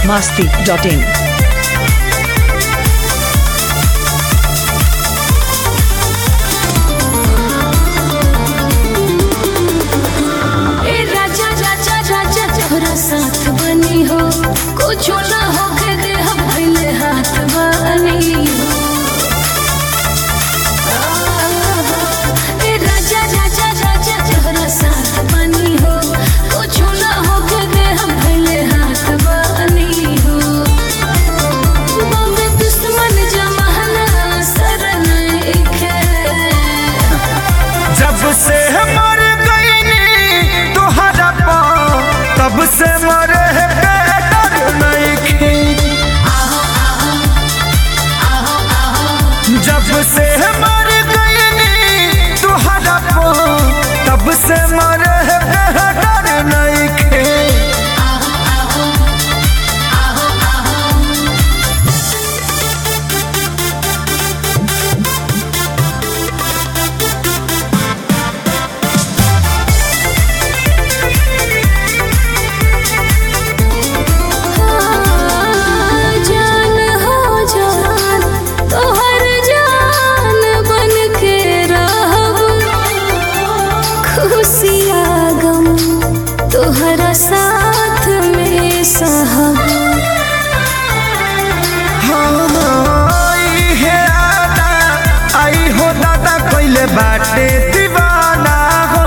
biharmasti.in साथ बनी हो कुछ ना हो के दे हम पहले हाथ बनी हो राजा राजा राजा तोहरा साथ बनी हो कुछ ना हो के दे हम पहले हाथ बनी हो बाबे दुश्मन जमाना शरण है जब से मर गई तोहरा तब से मरे है डर नहीं खी जब से मर गई तोहरा तब से मरे है डर नहीं खी तोहरा साथ में साहब आई हो दादा कोइले बाटे दीवाना हो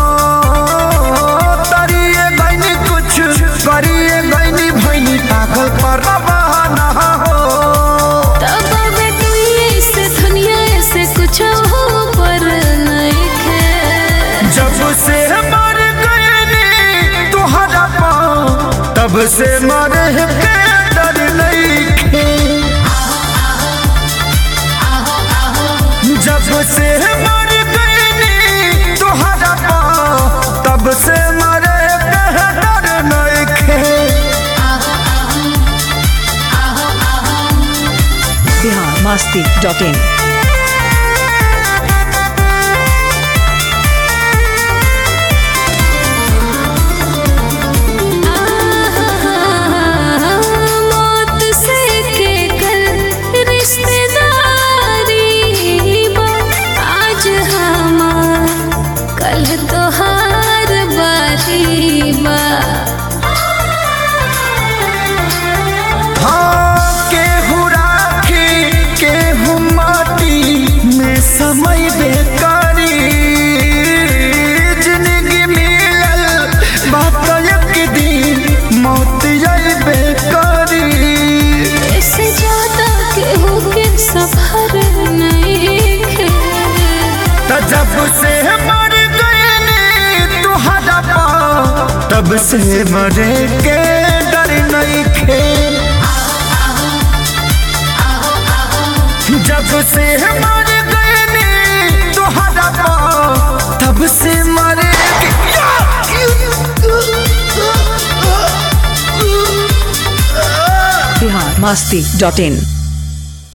तरिए गईनी कुछ करिए गईनी भईनी पागल पर रवाना हो तब बेटुए से दुनिया से कुछ हो पर नहीं है जब से मर गई तोहरा तब से मरे के डर नहीं खे जब से मर गई तोहरा तब से मरे के डर नहीं खे biharmasti.in तोहार बारीबा केहू राखी केहू माटी में समय बेकारी जिंदगी मिलल बात एक दिन मौत अइबे करी इससे ज्यादा केहू के सफर नहीं है जब से मर गई तोहरा तब से मरे के डर नहीं खे जब से मर गई तोहरा तब से मरे के biharmasti.in